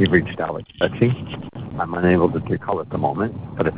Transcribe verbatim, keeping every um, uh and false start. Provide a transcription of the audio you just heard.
You've reached Alex Betsy. I'm unable to take call at the moment, but if